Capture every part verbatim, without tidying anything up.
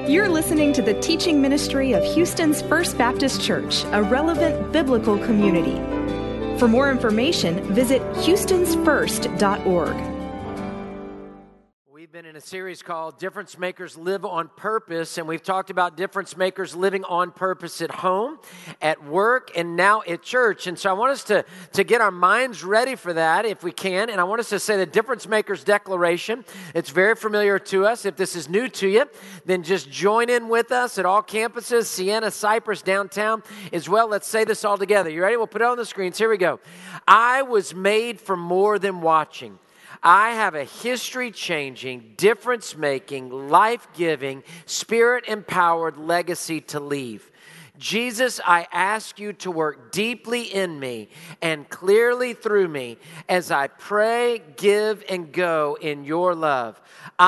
You're listening to the teaching ministry of Houston's First Baptist Church, a relevant biblical community. For more information, visit houstons first dot org. We've been in a series called Difference Makers Live on Purpose, and we've talked about difference makers living on purpose at home, at work, and now at church. And so I want us to, to get our minds ready for that if we can, and I want us to say the Difference Makers Declaration. It's very familiar to us. If this is new to you, then just join in with us at all campuses, Sienna, Cypress, downtown as well. Let's say this all together. You ready? We'll put it on the screens. Here we go. I was made for more than watching. I have a history-changing, difference-making, life-giving, spirit-empowered legacy to leave. Jesus, I ask you to work deeply in me and clearly through me as I pray, give, and go in your love.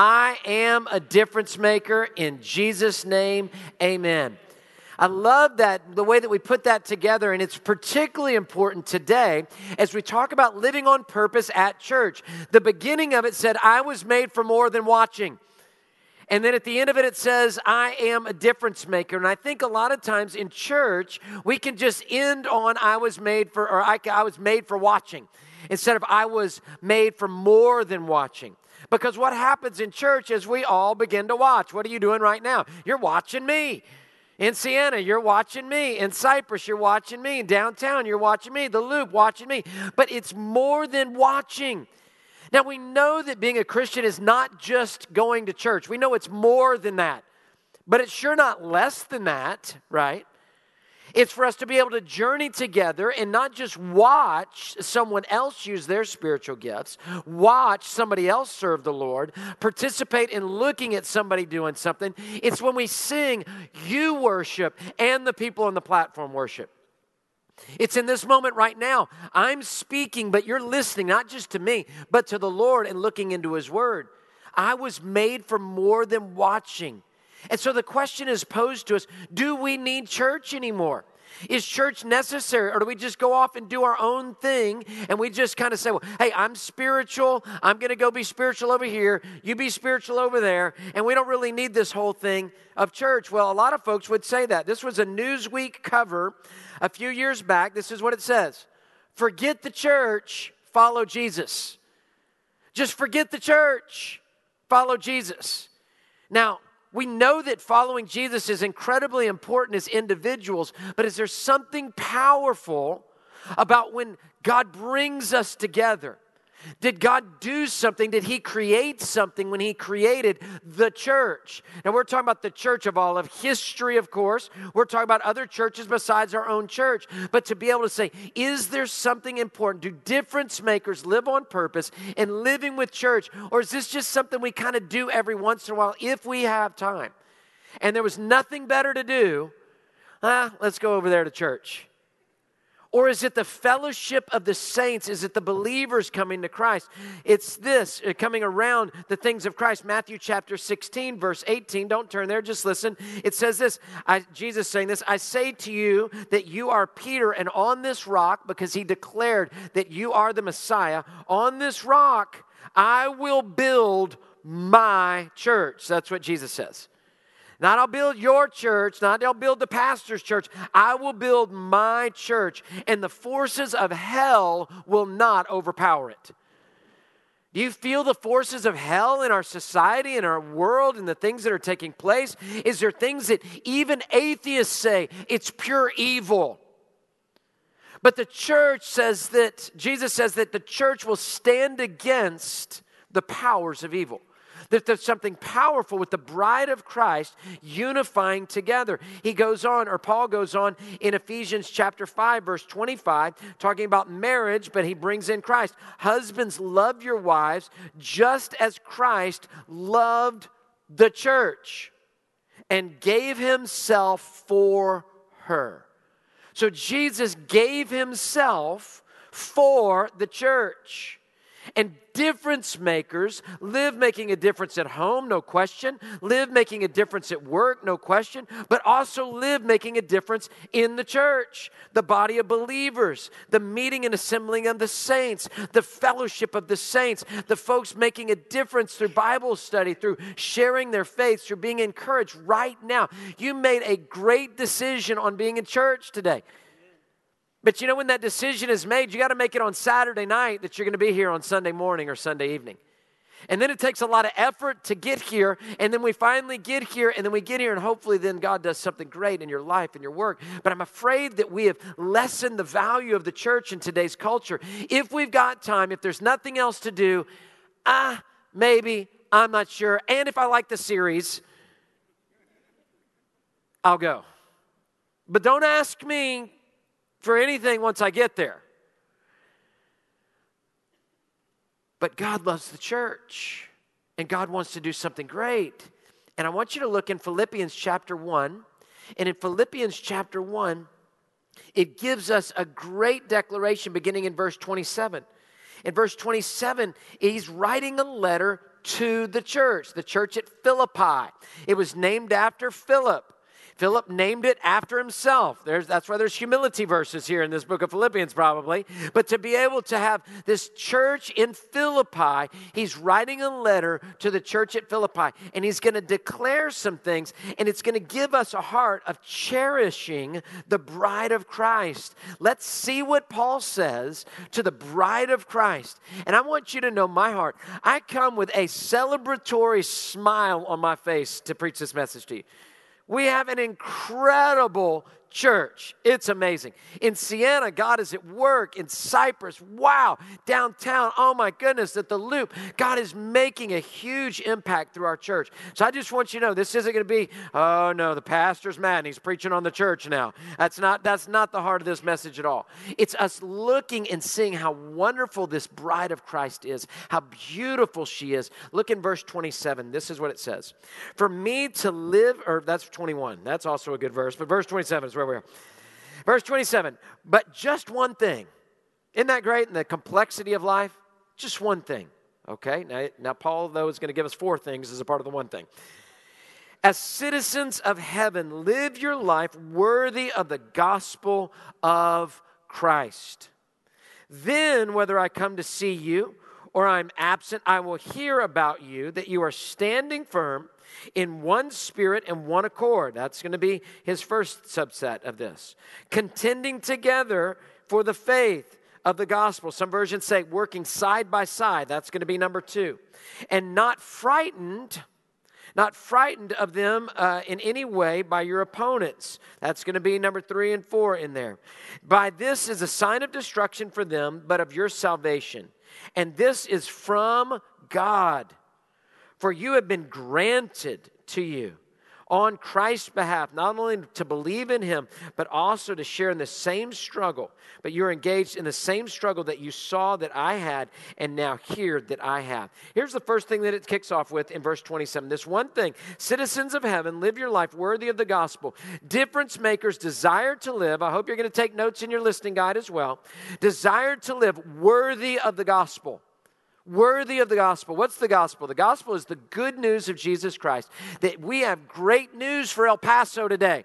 I am a difference maker. In Jesus' name, amen. I love that, the way that we put that together, and it's particularly important today as we talk about living on purpose at church. The beginning of it said, I was made for more than watching. And then at the end of it, it says, I am a difference maker. And I think a lot of times in church, we can just end on, I was made for, or I, I was made for watching, instead of I was made for more than watching. Because what happens in church is we all begin to watch. What are you doing right now? You're watching me. In Sienna, you're watching me. In Cypress, you're watching me. In downtown, you're watching me. The Loop, watching me. But it's more than watching. Now, we know that being a Christian is not just going to church. We know it's more than that. But it's sure not less than that, right? It's for us to be able to journey together and not just watch someone else use their spiritual gifts, watch somebody else serve the Lord, participate in looking at somebody doing something. It's when we sing, you worship, and the people on the platform worship. It's in this moment right now. I'm speaking, but you're listening, not just to me, but to the Lord and looking into His Word. I was made for more than watching. And so the question is posed to us, do we need church anymore? Is church necessary, or do we just go off and do our own thing and we just kind of say, well, hey, I'm spiritual, I'm going to go be spiritual over here, you be spiritual over there, and we don't really need this whole thing of church? Well, a lot of folks would say that. This was a Newsweek cover a few years back. This is what it says. Forget the church, follow Jesus. Just forget the church, follow Jesus. Now, we know that following Jesus is incredibly important as individuals, but is there something powerful about when God brings us together? Did God do something? Did He create something when He created the church? Now, we're talking about the church of all of history, of course. We're talking about other churches besides our own church. But to be able to say, is there something important? Do difference makers live on purpose in living with church? Or is this just something we kind of do every once in a while if we have time? And there was nothing better to do, ah, let's go over there to church. Or is it the fellowship of the saints? Is it the believers coming to Christ? It's this, uh, coming around the things of Christ. Matthew chapter sixteen, verse eighteen. Don't turn there, just listen. It says this, I, Jesus saying this, I say to you that you are Peter, and on this rock, because He declared that you are the Messiah, on this rock I will build my church. That's what Jesus says. Not I'll build your church, not I'll build the pastor's church. I will build my church, and the forces of hell will not overpower it. Do you feel the forces of hell in our society, in our world, and the things that are taking place? Is there things that even atheists say it's pure evil? But the church says that, Jesus says that the church will stand against the powers of evil. That there's something powerful with the bride of Christ unifying together. He goes on, or Paul goes on in Ephesians chapter five, verse twenty-five, talking about marriage, but he brings in Christ. Husbands, love your wives just as Christ loved the church and gave Himself for her. So Jesus gave Himself for the church. And difference makers live making a difference at home, no question. Live making a difference at work, no question. But also live making a difference in the church, the body of believers, the meeting and assembling of the saints, the fellowship of the saints, the folks making a difference through Bible study, through sharing their faith, through being encouraged right now. You made a great decision on being in church today. But you know, when that decision is made, you got to make it on Saturday night that you're going to be here on Sunday morning or Sunday evening. And then it takes a lot of effort to get here, and then we finally get here, and then we get here, and hopefully then God does something great in your life and your work. But I'm afraid that we have lessened the value of the church in today's culture. If we've got time, if there's nothing else to do, ah, maybe, I'm not sure. And if I like the series, I'll go. But don't ask me for anything once I get there. But God loves the church, and God wants to do something great. And I want you to look in Philippians chapter one. And in Philippians chapter one, it gives us a great declaration beginning in verse twenty-seven. In verse twenty-seven, he's writing a letter to the church, the church at Philippi. It was named after Philip. Philip named it after himself. There's, that's why there's humility verses here in this book of Philippians probably. But to be able to have this church in Philippi, he's writing a letter to the church at Philippi. And he's going to declare some things. And it's going to give us a heart of cherishing the bride of Christ. Let's see what Paul says to the bride of Christ. And I want you to know my heart. I come with a celebratory smile on my face to preach this message to you. We have an incredible church. It's amazing. In Siena, God is at work. In Cyprus, wow. Downtown, oh my goodness, at the Loop, God is making a huge impact through our church. So I just want you to know, this isn't going to be, oh no, the pastor's mad and he's preaching on the church now. That's not, that's not the heart of this message at all. It's us looking and seeing how wonderful this bride of Christ is, how beautiful she is. Look in verse twenty-seven. This is what it says. For me to live, or that's twenty-one. That's also a good verse, but verse twenty-seven is where we are. Verse twenty-seven, but just one thing. Isn't that great in the complexity of life? Just one thing. Okay, now, now Paul, though, is going to give us four things as a part of the one thing. As citizens of heaven, live your life worthy of the gospel of Christ. Then, whether I come to see you or I'm absent, I will hear about you, that you are standing firm in one spirit and one accord. That's going to be his first subset of this. Contending together for the faith of the gospel. Some versions say working side by side. That's going to be number two. And not frightened, not frightened of them uh, in any way by your opponents. That's going to be number three and four in there. By this is a sign of destruction for them, but of your salvation. And this is from God. For you have been granted to you on Christ's behalf, not only to believe in him, but also to share in the same struggle. But you're engaged in the same struggle that you saw that I had and now hear that I have. Here's the first thing that it kicks off with in verse twenty-seven. This one thing, citizens of heaven, live your life worthy of the gospel. Difference makers desire to live. I hope you're going to take notes in your listening guide as well. Desire to live worthy of the gospel. Worthy of the gospel. What's the gospel? The gospel is the good news of Jesus Christ. That we have great news for El Paso today.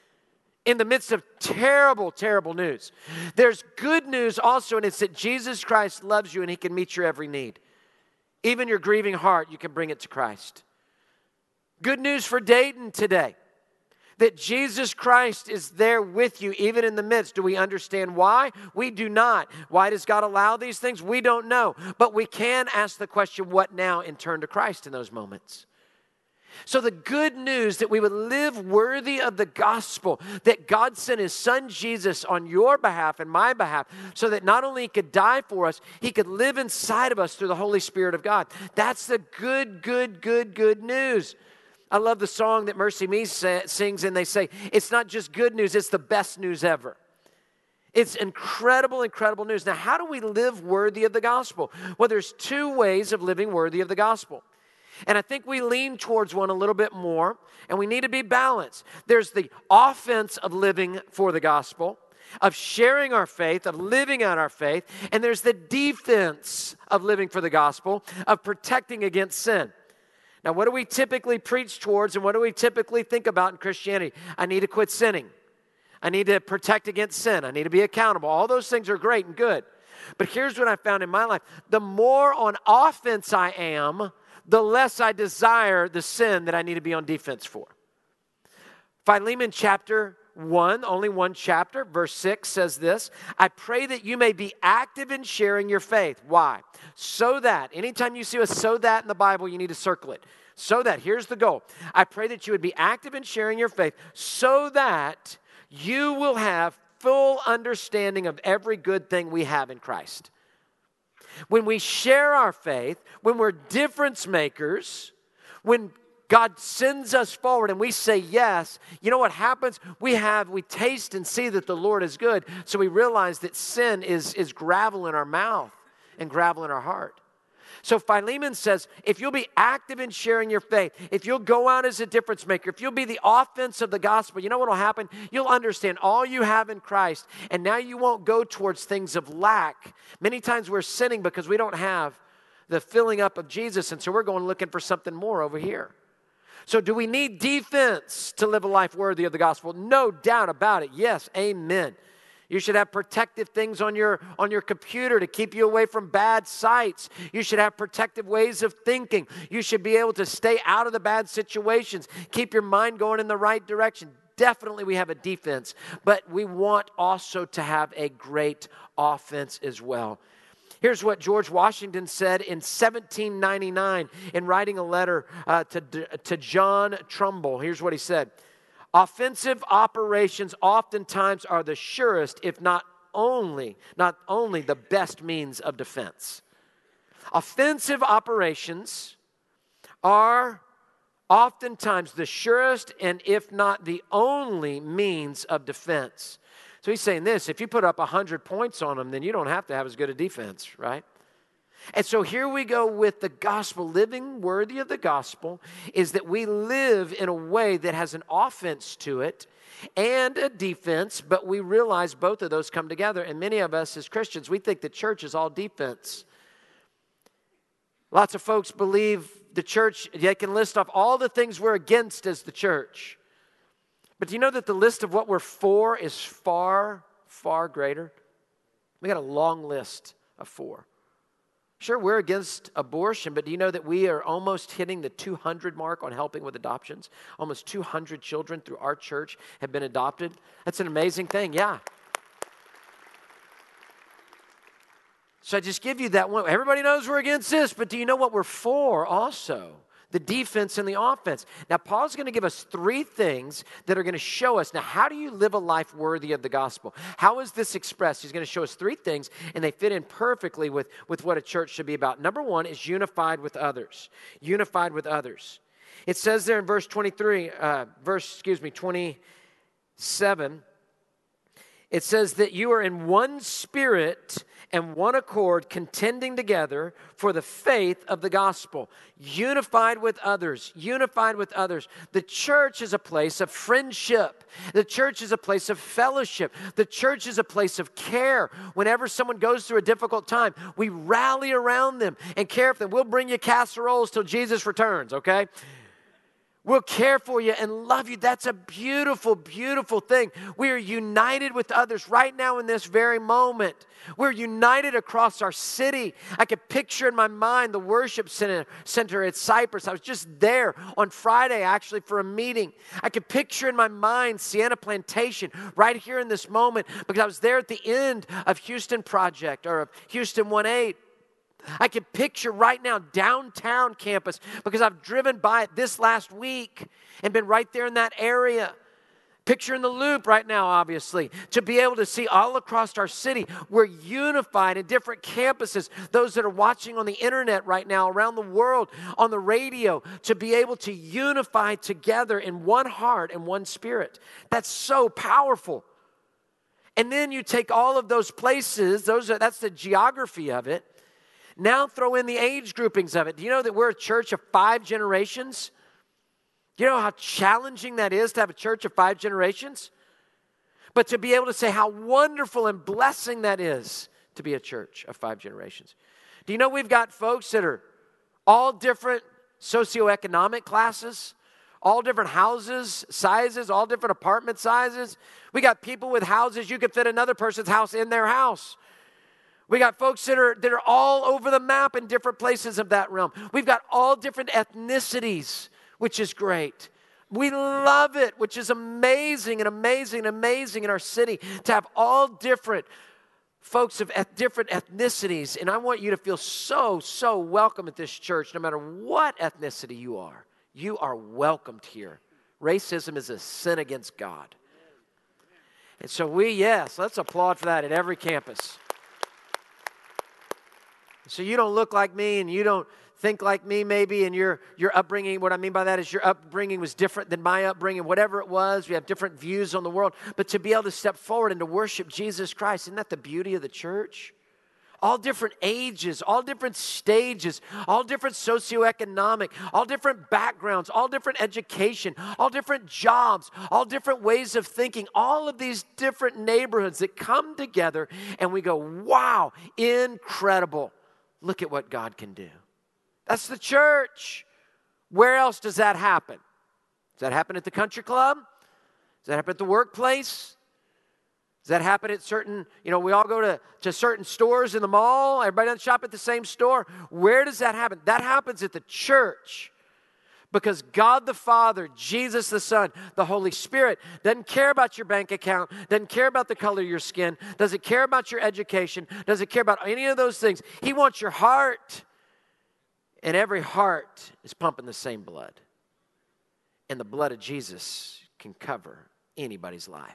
In the midst of terrible, terrible news. There's good news also, and it's that Jesus Christ loves you and he can meet your every need. Even your grieving heart, you can bring it to Christ. Good news for Dayton today. That Jesus Christ is there with you even in the midst. Do we understand why? We do not. Why does God allow these things? We don't know. But we can ask the question, what now, and turn to Christ in those moments. So the good news that we would live worthy of the gospel, that God sent his son Jesus on your behalf and my behalf, so that not only he could die for us, he could live inside of us through the Holy Spirit of God. That's the good, good, good, good news. I love the song that Mercy Me sings, and they say, it's not just good news, it's the best news ever. It's incredible, incredible news. Now, how do we live worthy of the gospel? Well, there's two ways of living worthy of the gospel. And I think we lean towards one a little bit more, and we need to be balanced. There's the offense of living for the gospel, of sharing our faith, of living out our faith, and there's the defense of living for the gospel, of protecting against sin. Now, what do we typically preach towards, and what do we typically think about in Christianity? I need to quit sinning. I need to protect against sin. I need to be accountable. All those things are great and good. But here's what I found in my life. The more on offense I am, the less I desire the sin that I need to be on defense for. Philemon chapter one, only one chapter, verse six says this, I pray that you may be active in sharing your faith. Why? So that, anytime you see a so that in the Bible, you need to circle it. So that, here's the goal. I pray that you would be active in sharing your faith so that you will have full understanding of every good thing we have in Christ. When we share our faith, when we're difference makers, when God sends us forward and we say yes, you know what happens? We have, we taste and see that the Lord is good, so we realize that sin is, is gravel in our mouth and gravel in our heart. So Philemon says, if you'll be active in sharing your faith, if you'll go out as a difference maker, if you'll be the offense of the gospel, you know what will happen? You'll understand all you have in Christ, and now you won't go towards things of lack. Many times we're sinning because we don't have the filling up of Jesus, and so we're going looking for something more over here. So do we need defense to live a life worthy of the gospel? No doubt about it. Yes, amen. You should have protective things on your, on your computer to keep you away from bad sites. You should have protective ways of thinking. You should be able to stay out of the bad situations. Keep your mind going in the right direction. Definitely we have a defense, but we want also to have a great offense as well. Here's what George Washington said in seventeen ninety-nine in writing a letter uh, to, to John Trumbull. Here's what he said. Offensive operations oftentimes are the surest, if not only, not only the best means of defense. Offensive operations are oftentimes the surest and if not the only means of defense. So he's saying this, if you put up one hundred points on them, then you don't have to have as good a defense, right? And so here we go with the gospel. Living worthy of the gospel is that we live in a way that has an offense to it and a defense, but we realize both of those come together. And many of us as Christians, we think the church is all defense. Lots of folks believe the church, they can list off all the things we're against as the church. But do you know that the list of what we're for is far, far greater? We got a long list of four. Sure, we're against abortion, but do you know that we are almost hitting the two hundred mark on helping with adoptions? Almost two hundred children through our church have been adopted. That's an amazing thing, yeah. So I just give you that one. Everybody knows we're against this, but do you know what we're for also? The defense and the offense. Now, Paul's going to give us three things that are going to show us. Now, how do you live a life worthy of the gospel? How is this expressed? He's going to show us three things, and they fit in perfectly with, with what a church should be about. Number one is unified with others. Unified with others. It says there in verse twenty-three, uh, verse, excuse me, twenty-seven, it says that you are in one spirit and one accord, contending together for the faith of the gospel. Unified with others. Unified with others. The church is a place of friendship. The church is a place of fellowship. The church is a place of care. Whenever someone goes through a difficult time, we rally around them and care for them. We'll bring you casseroles till Jesus returns, okay? We'll care for you and love you. That's a beautiful, beautiful thing. We are united with others right now in this very moment. We're united across our city. I could picture in my mind the worship center, center at Cypress. I was just there on Friday actually for a meeting. I could picture in my mind Sienna Plantation right here in this moment because I was there at the end of Houston Project or of Houston one eight. I can picture right now downtown campus because I've driven by it this last week and been right there in that area. Picture in the Loop right now, obviously, to be able to see all across our city. We're unified in different campuses. Those that are watching on the internet right now, around the world, on the radio, to be able to unify together in one heart and one spirit. That's so powerful. And then you take all of those places, those are, that's the geography of it. Now throw in the age groupings of it. Do you know that we're a church of five generations? Do you know how challenging that is to have a church of five generations? but to be able to say how wonderful and blessing that is to be a church of five generations. Do you know we've got folks that are all different socioeconomic classes, all different houses, sizes, all different apartment sizes. We got people with houses, you could fit another person's house in their house. We got folks that are, that are all over the map in different places of that realm. We've got all different ethnicities, which is great. We love it, which is amazing and amazing and amazing in our city to have all different folks of eth- different ethnicities. And I want you to feel so, so welcome at this church, no matter what ethnicity you are. You are welcomed here. Racism is a sin against God. And so we, yes, let's applaud for that at every campus. So you don't look like me and you don't think like me maybe, and your your upbringing, what I mean by that is your upbringing was different than my upbringing, whatever it was. We have different views on the world. But to be able to step forward and to worship Jesus Christ, isn't that the beauty of the church? All different ages, all different stages, all different socioeconomic, all different backgrounds, all different education, all different jobs, all different ways of thinking, all of these different neighborhoods that come together and we go, wow, incredible. Look at what God can do. That's the church. Where else does that happen? Does that happen at the country club? Does that happen at the workplace? Does that happen at certain, you know, we all go to, to certain stores in the mall. Everybody doesn't shop at the same store. Where does that happen? That happens at the church. Because God the Father, Jesus the Son, the Holy Spirit doesn't care about your bank account, doesn't care about the color of your skin, doesn't care about your education, doesn't care about any of those things. He wants your heart. And every heart is pumping the same blood. And the blood of Jesus can cover anybody's life.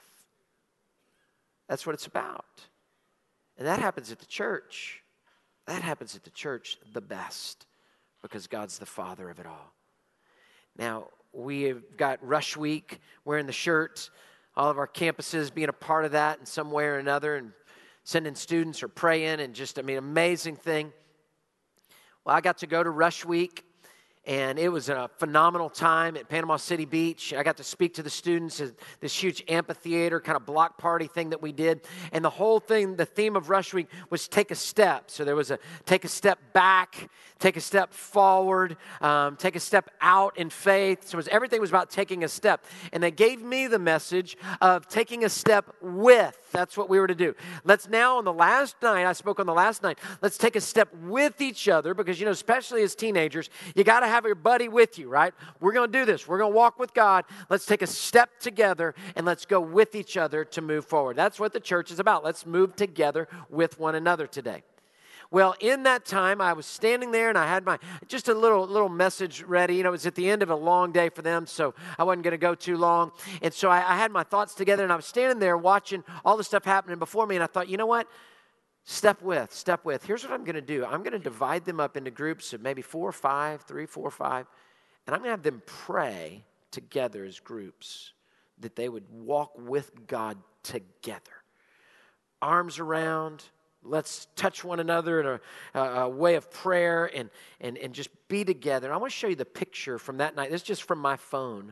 That's what it's about. And that happens at the church. That happens at the church the best. Because God's the Father of it all. Now, we have got Rush Week, wearing the shirts. All of our campuses being a part of that in some way or another. And sending students or praying. And just, I mean, amazing thing. Well, I got to go to Rush Week, and it was a phenomenal time at Panama City Beach. I got to speak to the students at this huge amphitheater kind of block party thing that we did. And the whole thing, the theme of Rush Week was take a step. So there was a take a step back, take a step forward, um, take a step out in faith. So it was, everything was about taking a step. And they gave me the message of taking a step with. That's what we were to do. Let's now on the last night, I spoke on the last night, let's take a step with each other because, you know, especially as teenagers, you got to have your buddy with you, right? We're going to do this. We're going to walk with God. Let's take a step together and let's go with each other to move forward. That's what the church is about. Let's move together with one another today. Well, in that time, I was standing there and I had my, just a little little message ready. You know, it was at the end of a long day for them, so I wasn't going to go too long. And so I, I had my thoughts together and I was standing there watching all the stuff happening before me. And I thought, you know what? Step with, step with. Here's what I'm going to do. I'm going to divide them up into groups of maybe four or five, three, four or five. And I'm going to have them pray together as groups that they would walk with God together. Arms around. Let's touch one another in a, a way of prayer and, and, and just be together. I want to show you the picture from that night. This is just from my phone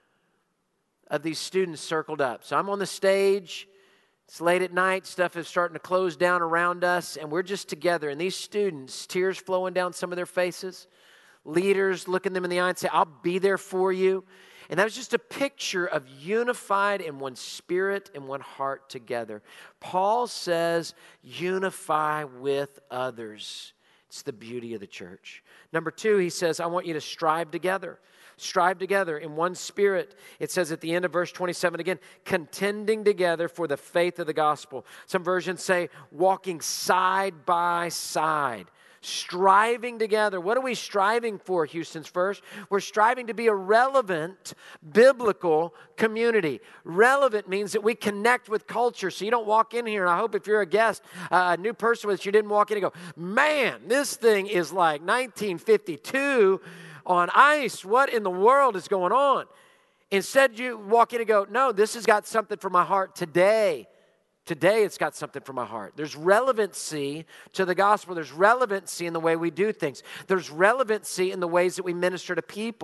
of these students circled up. So I'm on the stage. It's late at night. Stuff is starting to close down around us. And we're just together. And these students, tears flowing down some of their faces. Leaders looking them in the eye and say, I'll be there for you. And that was just a picture of unified in one spirit and one heart together. Paul says, unify with others. It's the beauty of the church. Number two, he says, I want you to strive together. Strive together in one spirit. It says at the end of verse twenty-seven again, contending together for the faith of the gospel. Some versions say walking side by side. Striving together. What are we striving for, Houston's First? We're striving to be a relevant biblical community. Relevant means that we connect with culture. So you don't walk in here, and I hope if you're a guest, uh, a new person with us, you didn't walk in and go, man, this thing is like nineteen fifty-two on ice. What in the world is going on? Instead, you walk in and go, no, this has got something for my heart today. Today, it's got something for my heart. There's relevancy to the gospel. There's relevancy in the way we do things. There's relevancy in the ways that we minister to people.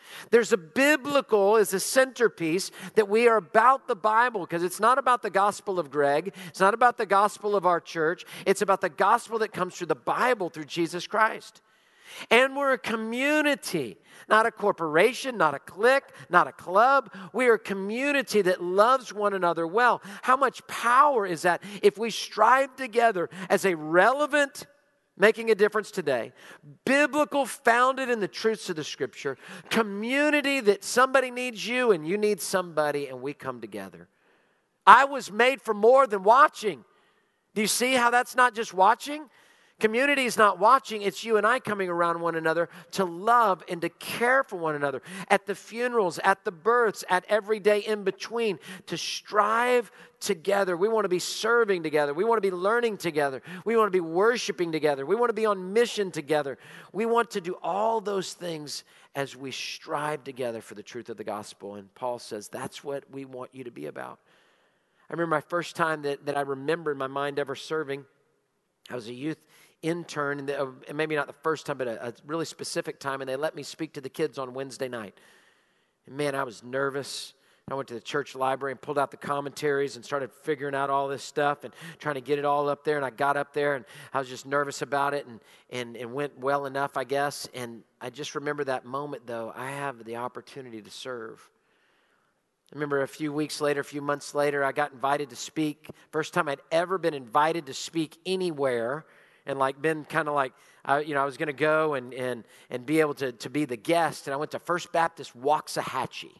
There's a biblical is a centerpiece that we are about the Bible, because it's not about the gospel of Greg. It's not about the gospel of our church. It's about the gospel that comes through the Bible, through Jesus Christ. And we're a community, not a corporation, not a clique, not a club. We are a community that loves one another well. How much power is that if we strive together as a relevant, making a difference today, biblical, founded in the truths of the Scripture, community that somebody needs you and you need somebody, and we come together. I was made for more than watching. Do you see how that's not just watching? Community is not watching, it's you and I coming around one another to love and to care for one another. At the funerals, at the births, at every day in between, to strive together. We want to be serving together. We want to be learning together. We want to be worshiping together. We want to be on mission together. We want to do all those things as we strive together for the truth of the gospel. And Paul says that's what we want you to be about. I remember my first time that, that I remember in my mind ever serving. I was a youth intern, and, the, and maybe not the first time, but a, a really specific time, and they let me speak to the kids on Wednesday night. And man, I was nervous. I went to the church library and pulled out the commentaries and started figuring out all this stuff and trying to get it all up there. And I got up there, and I was just nervous about it, and, and, and went well enough, I guess. And I just remember that moment, though. I have the opportunity to serve. I remember a few weeks later, a few months later, I got invited to speak. First time I'd ever been invited to speak anywhere, and like been kind of like, I, you know, I was going to go and and and be able to, to be the guest. And I went to First Baptist Waxahachie,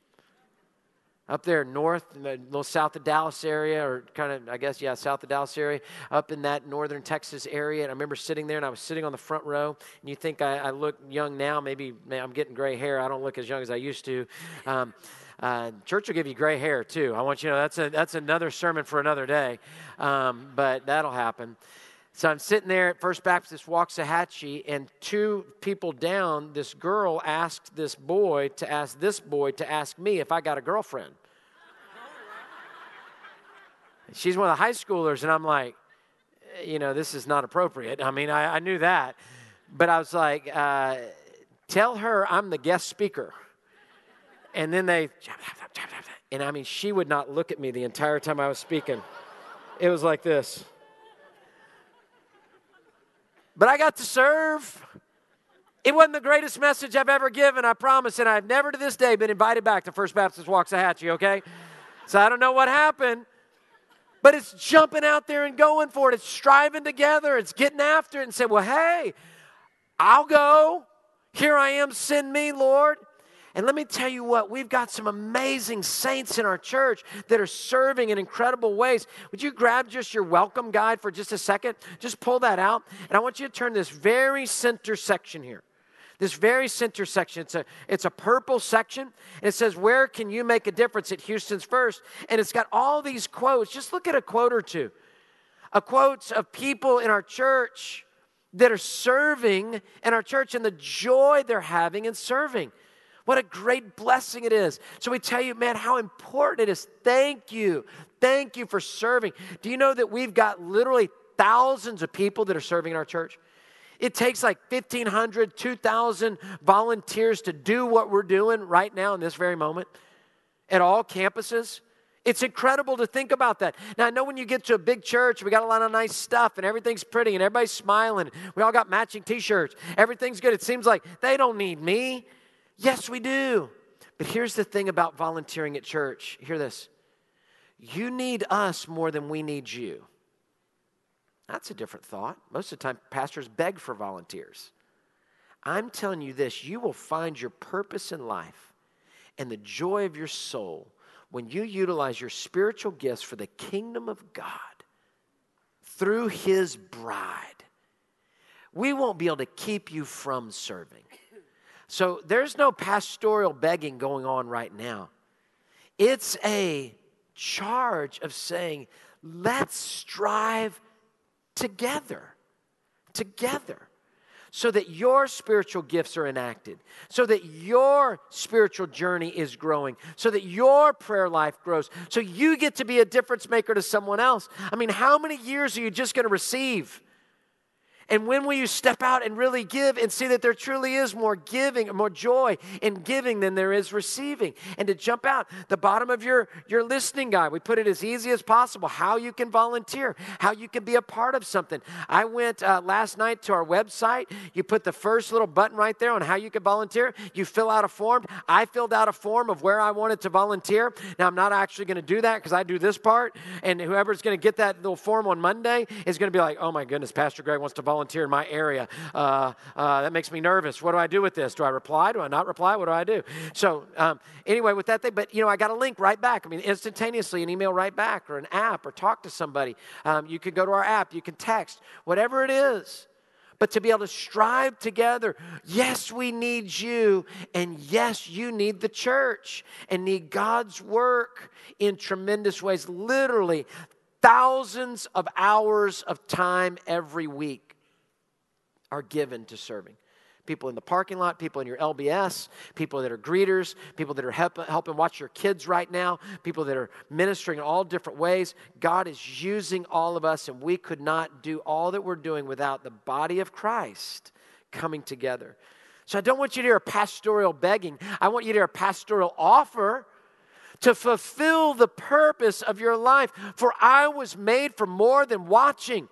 up there north, in the little south of Dallas area, or kind of, I guess, yeah, south of Dallas area, up in that northern Texas area. And I remember sitting there, and I was sitting on the front row. And you think I, I look young now? Maybe I'm getting gray hair. I don't look as young as I used to. Um, Uh, church will give you gray hair too. I want you to know that's a that's another sermon for another day, um, but that'll happen. So I'm sitting there at First Baptist Waxahachie, and two people down, this girl asked this boy to ask this boy to ask me if I got a girlfriend. She's one of the high schoolers, and I'm like, you know, this is not appropriate. I mean, I, I knew that, but I was like, uh, tell her I'm the guest speaker. And then they, and I mean, she would not look at me the entire time I was speaking. It was like this. But I got to serve. It wasn't the greatest message I've ever given, I promise, and I've never to this day been invited back to First Baptist Waxahachie, okay? So I don't know what happened, but it's jumping out there and going for it. It's striving together. It's getting after it and saying, well, hey, I'll go. Here I am, send me, Lord. And let me tell you what, we've got some amazing saints in our church that are serving in incredible ways. Would you grab just your welcome guide for just a second? Just pull that out. And I want you to turn this very center section here. This very center section. It's a, it's a purple section. And it says, where can you make a difference at Houston's First? And it's got all these quotes. Just look at a quote or two. A quotes of people in our church that are serving in our church and the joy they're having in serving. What a great blessing it is. So we tell you, man, how important it is. Thank you. Thank you for serving. Do you know that we've got literally thousands of people that are serving in our church? It takes like fifteen hundred, two thousand volunteers to do what we're doing right now in this very moment at all campuses. It's incredible to think about that. Now, I know when you get to a big church, we got a lot of nice stuff, and everything's pretty, and everybody's smiling. We all got matching T-shirts. Everything's good. It seems like they don't need me. Yes, we do. But here's the thing about volunteering at church. Hear this. You need us more than we need you. That's a different thought. Most of the time, pastors beg for volunteers. I'm telling you this, you will find your purpose in life and the joy of your soul when you utilize your spiritual gifts for the kingdom of God through His bride. We won't be able to keep you from serving. So there's no pastoral begging going on right now. It's a charge of saying, let's strive together, together, so that your spiritual gifts are enacted, so that your spiritual journey is growing, so that your prayer life grows, so you get to be a difference maker to someone else. I mean, how many years are you just going to receive? And when will you step out and really give and see that there truly is more giving, more joy in giving than there is receiving? And to jump out the bottom of your, your listening guide, we put it as easy as possible, how you can volunteer, how you can be a part of something. I went uh, last night to our website. You put the first little button right there on how you can volunteer. You fill out a form. I filled out a form of where I wanted to volunteer. Now, I'm not actually going to do that because I do this part. And whoever's going to get that little form on Monday is going to be like, oh my goodness, Pastor Greg wants to volunteer. volunteer in my area. Uh, uh, that makes me nervous. What do I do with this? Do I reply? Do I not reply? What do I do? So um, anyway, with that thing, but you know, I got a link right back. I mean, instantaneously, an email right back, or an app, or talk to somebody. Um, you can go to our app. You can text, whatever it is. But to be able to strive together, yes, we need you, and yes, you need the church and need God's work in tremendous ways. Literally, thousands of hours of time every week are given to serving. People in the parking lot, people in your L B S, people that are greeters, people that are help, helping watch your kids right now, people that are ministering in all different ways. God is using all of us, and we could not do all that we're doing without the body of Christ coming together. So I don't want you to hear a pastoral begging. I want you to hear a pastoral offer to fulfill the purpose of your life. For I was made for more than watching.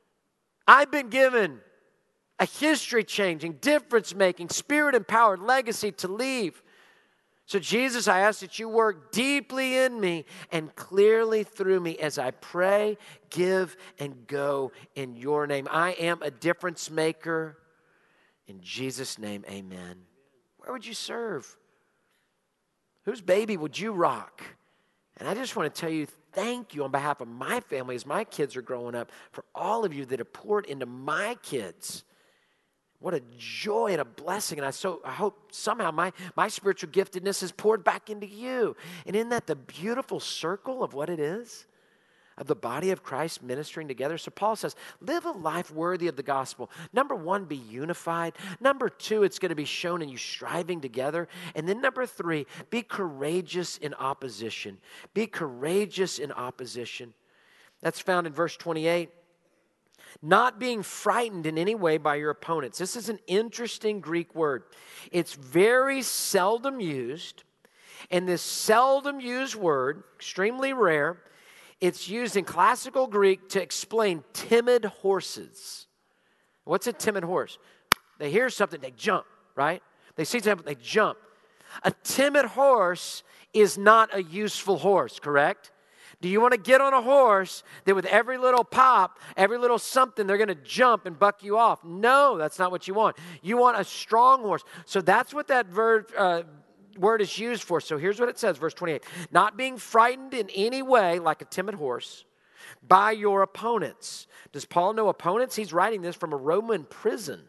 I've been given a history-changing, difference-making, spirit-empowered legacy to leave. So Jesus, I ask that you work deeply in me and clearly through me as I pray, give, and go in your name. I am a difference maker. In Jesus' name, amen. Where would you serve? Whose baby would you rock? And I just want to tell you, thank you on behalf of my family as my kids are growing up, for all of you that have poured into my kids. What a joy and a blessing. And I so I hope somehow my, my spiritual giftedness is poured back into you. And isn't that the beautiful circle of what it is? Of the body of Christ ministering together. So Paul says, live a life worthy of the gospel. Number one, be unified. Number two, it's going to be shown in you striving together. And then number three, be courageous in opposition. Be courageous in opposition. That's found in verse twenty-eight. Not being frightened in any way by your opponents. This is an interesting Greek word. It's very seldom used. And this seldom used word, extremely rare, it's used in classical Greek to explain timid horses. What's a timid horse? They hear something, they jump, right? They see something, they jump. A timid horse is not a useful horse, correct? Do you want to get on a horse that with every little pop, every little something, they're going to jump and buck you off? No, that's not what you want. You want a strong horse. So that's what that verb, uh, word is used for. So here's what it says, verse twenty-eight. Not being frightened in any way like a timid horse by your opponents. Does Paul know opponents? He's writing this from a Roman prison.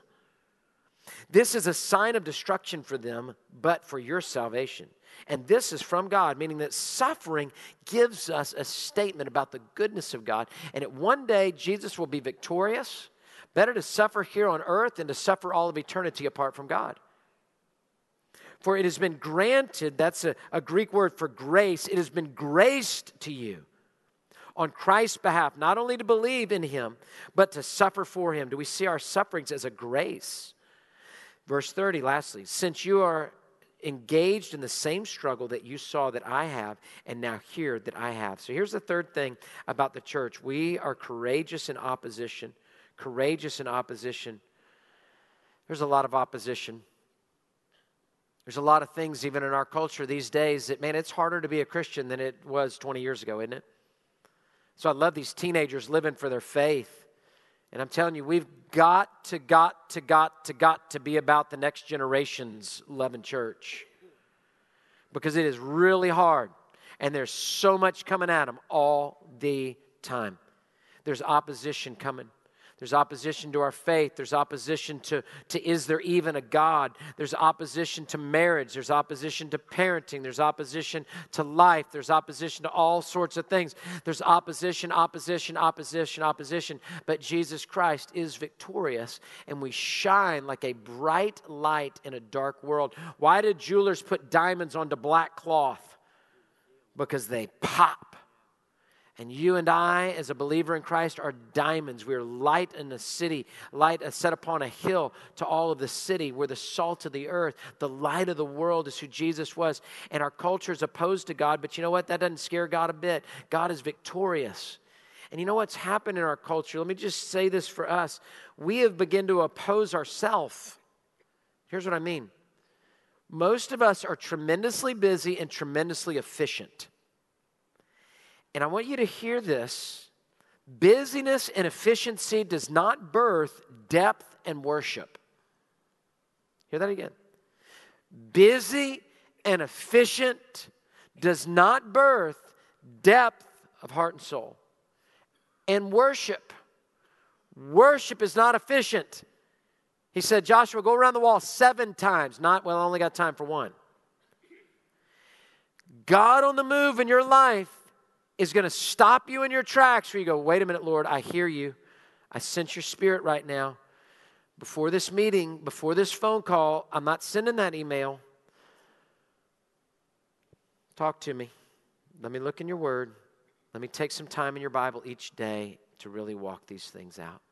This is a sign of destruction for them, but for your salvation. And this is from God, meaning that suffering gives us a statement about the goodness of God. And at one day, Jesus will be victorious. Better to suffer here on earth than to suffer all of eternity apart from God. For it has been granted, that's a, a Greek word for grace, it has been graced to you on Christ's behalf, not only to believe in him, but to suffer for him. Do we see our sufferings as a grace? Verse thirty, lastly, since you are engaged in the same struggle that you saw that I have, and now hear that I have. So here's the third thing about the church. We are courageous in opposition. Courageous in opposition. There's a lot of opposition. There's a lot of things even in our culture these days that, man, it's harder to be a Christian than it was twenty years ago, isn't it? So I love these teenagers living for their faith. And I'm telling you, we've got to, got to, got to, got to be about the next generation's loving church. Because it is really hard. And there's so much coming at them all the time. There's opposition coming. There's opposition to our faith. There's opposition to, to is there even a God? There's opposition to marriage. There's opposition to parenting. There's opposition to life. There's opposition to all sorts of things. There's opposition, opposition, opposition, opposition. But Jesus Christ is victorious, and we shine like a bright light in a dark world. Why did jewelers put diamonds onto black cloth? Because they pop. And you and I, as a believer in Christ, are diamonds. We are light in the city, light set upon a hill to all of the city. We're the salt of the earth. The light of the world is who Jesus was. And our culture is opposed to God, but you know what? That doesn't scare God a bit. God is victorious. And you know what's happened in our culture? Let me just say this for us. We have begun to oppose ourselves. Here's what I mean. Most of us are tremendously busy and tremendously efficient. And I want you to hear this. Busyness and efficiency does not birth depth and worship. Hear that again. Busy and efficient does not birth depth of heart and soul. And worship. Worship is not efficient. He said, Joshua, go around the wall seven times. Not, well, I only got time for one. God on the move in your life is going to stop you in your tracks where you go, wait a minute, Lord, I hear you. I sense your spirit right now. Before this meeting, before this phone call, I'm not sending that email. Talk to me. Let me look in your word. Let me take some time in your Bible each day to really walk these things out.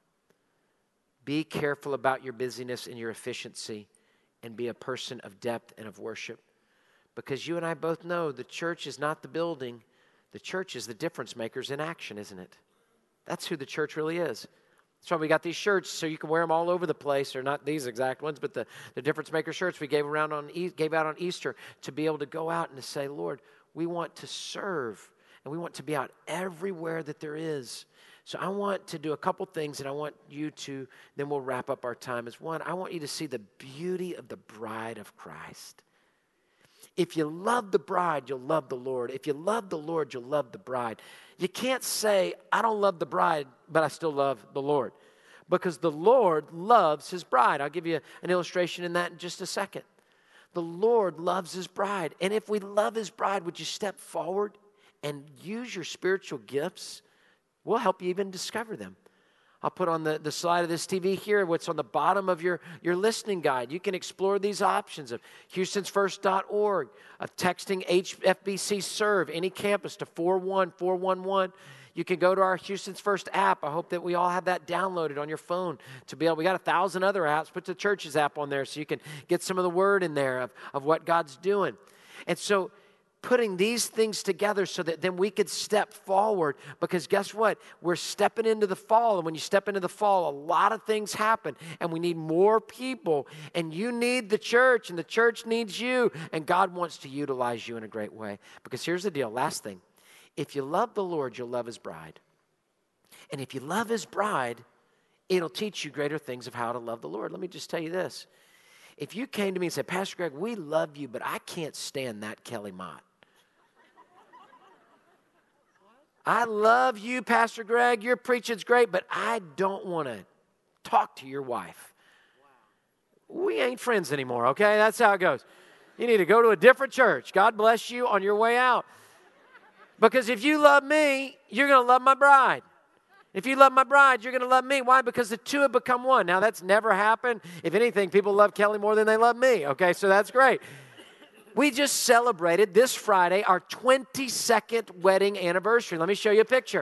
Be careful about your busyness and your efficiency and be a person of depth and of worship. Because you and I both know the church is not the building. The church is the difference makers in action, isn't it? That's who the church really is. That's why we got these shirts so you can wear them all over the place, or not these exact ones, but the, the difference maker shirts we gave around on gave out on Easter to be able to go out and to say, Lord, we want to serve and we want to be out everywhere that there is. So I want to do a couple things, and I want you to, then we'll wrap up our time. As one, I want you to see the beauty of the bride of Christ. If you love the bride, you'll love the Lord. If you love the Lord, you'll love the bride. You can't say, I don't love the bride, but I still love the Lord. Because the Lord loves his bride. I'll give you an illustration in that in just a second. The Lord loves his bride. And if we love his bride, would you step forward and use your spiritual gifts? We'll help you even discover them. I'll put on the, the slide of this T V here what's on the bottom of your, your listening guide. You can explore these options of Houstons First dot org, of texting H F B C Serve, any campus to four one four one one. You can go to our Houston's First app. I hope that we all have that downloaded on your phone to be able. We got a thousand other apps. Put the church's app on there so you can get some of the word in there of, of what God's doing. And so putting these things together so that then we could step forward, because guess what? We're stepping into the fall, and when you step into the fall, a lot of things happen, and we need more people, and you need the church, and the church needs you, and God wants to utilize you in a great way. Because here's the deal, last thing. If you love the Lord, you'll love his bride. And if you love his bride, it'll teach you greater things of how to love the Lord. Let me just tell you this. If you came to me and said, Pastor Greg, we love you, but I can't stand that Kelly Mott. I love you, Pastor Greg. Your preaching's great, but I don't want to talk to your wife. Wow. We ain't friends anymore, okay? That's how it goes. You need to go to a different church. God bless you on your way out. Because if you love me, you're going to love my bride. If you love my bride, you're going to love me. Why? Because the two have become one. Now, that's never happened. If anything, people love Kelly more than they love me, okay? So that's great. We just celebrated this Friday our twenty-second wedding anniversary. Let me show you a picture.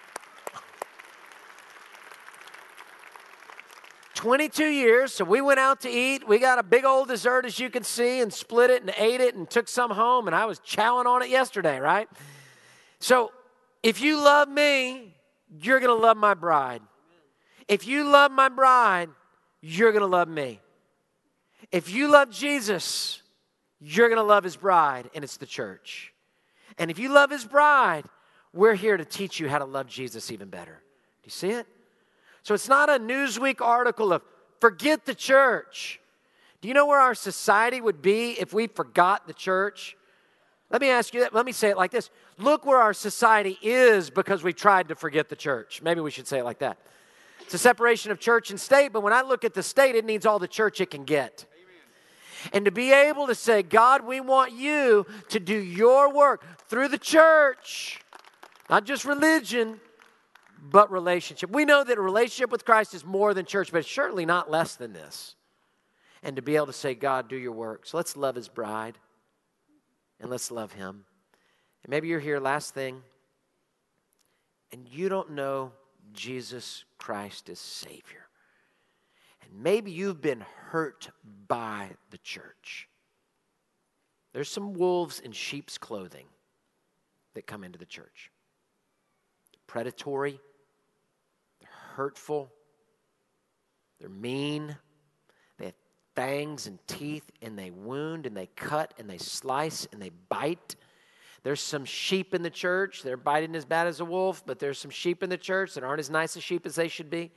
twenty-two years, so we went out to eat. We got a big old dessert, as you can see, and split it and ate it and took some home, and I was chowing on it yesterday, right? So if you love me, you're going to love my bride. If you love my bride, you're going to love me. If you love Jesus, you're going to love his bride, and it's the church. And if you love his bride, we're here to teach you how to love Jesus even better. Do you see it? So it's not a Newsweek article of forget the church. Do you know where our society would be if we forgot the church? Let me ask you that. Let me say it like this. Look where our society is because we tried to forget the church. Maybe we should say it like that. It's a separation of church and state, but when I look at the state, it needs all the church it can get. And to be able to say, God, we want you to do your work through the church, not just religion, but relationship. We know that a relationship with Christ is more than church, but it's certainly not less than this. And to be able to say, God, do your work. So let's love his bride, and let's love him. And maybe you're here, last thing. and you don't know Jesus Christ as Savior. And maybe you've been hurt by the church. There's some wolves in sheep's clothing that come into the church. Predatory, they're hurtful, they're mean, they have fangs and teeth, and they wound, and they cut, and they slice, and they bite. There's some sheep in the church. They're biting as bad as a wolf, but there's some sheep in the church that aren't as nice a sheep as they should be.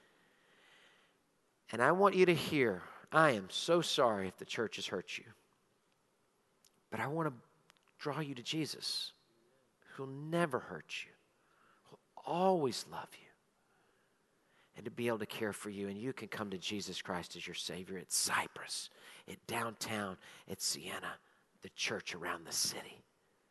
And I want you to hear, I am so sorry if the church has hurt you. But I want to draw you to Jesus, who'll never hurt you, who'll always love you, and to be able to care for you. And you can come to Jesus Christ as your Savior at Cypress, at downtown, at Sienna, the church around the city.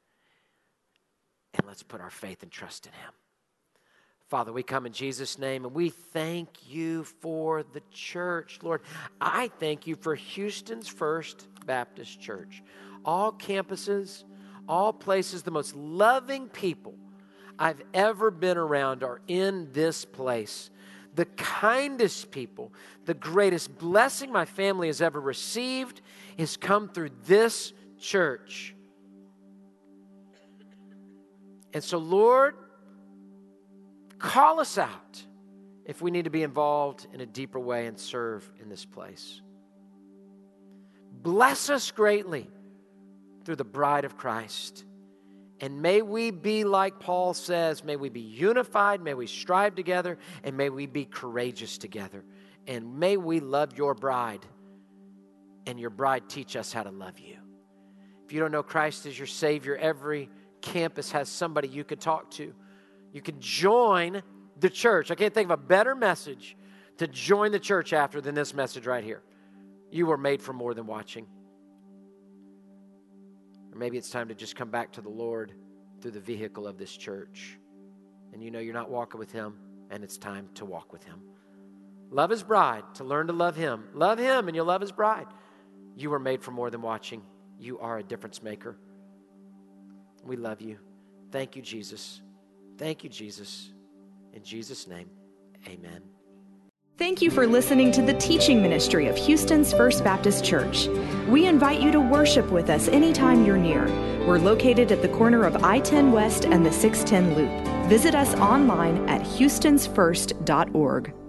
And let's put our faith and trust in Him. Father, we come in Jesus' name, and we thank you for the church. Lord, I thank you for Houston's First Baptist Church. All campuses, all places, the most loving people I've ever been around are in this place. The kindest people, the greatest blessing my family has ever received has come through this church. And so, Lord, call us out if we need to be involved in a deeper way and serve in this place. Bless us greatly through the bride of Christ. And may we be like Paul says, may we be unified, may we strive together, and may we be courageous together. And may we love your bride, and your bride teach us how to love you. If you don't know Christ as your Savior, every campus has somebody you could talk to. You can join the church. I can't think of a better message to join the church after than this message right here. You were made for more than watching. Or maybe it's time to just come back to the Lord through the vehicle of this church. And you know you're not walking with Him, and it's time to walk with Him. Love His bride, to learn to love Him. Love Him and you'll love His bride. You were made for more than watching. You are a difference maker. We love you. Thank you, Jesus. Thank you, Jesus. In Jesus' name, amen. Thank you for listening to the teaching ministry of Houston's First Baptist Church. We invite you to worship with us anytime you're near. We're located at the corner of I ten West and the six ten Loop. Visit us online at houstons first dot org.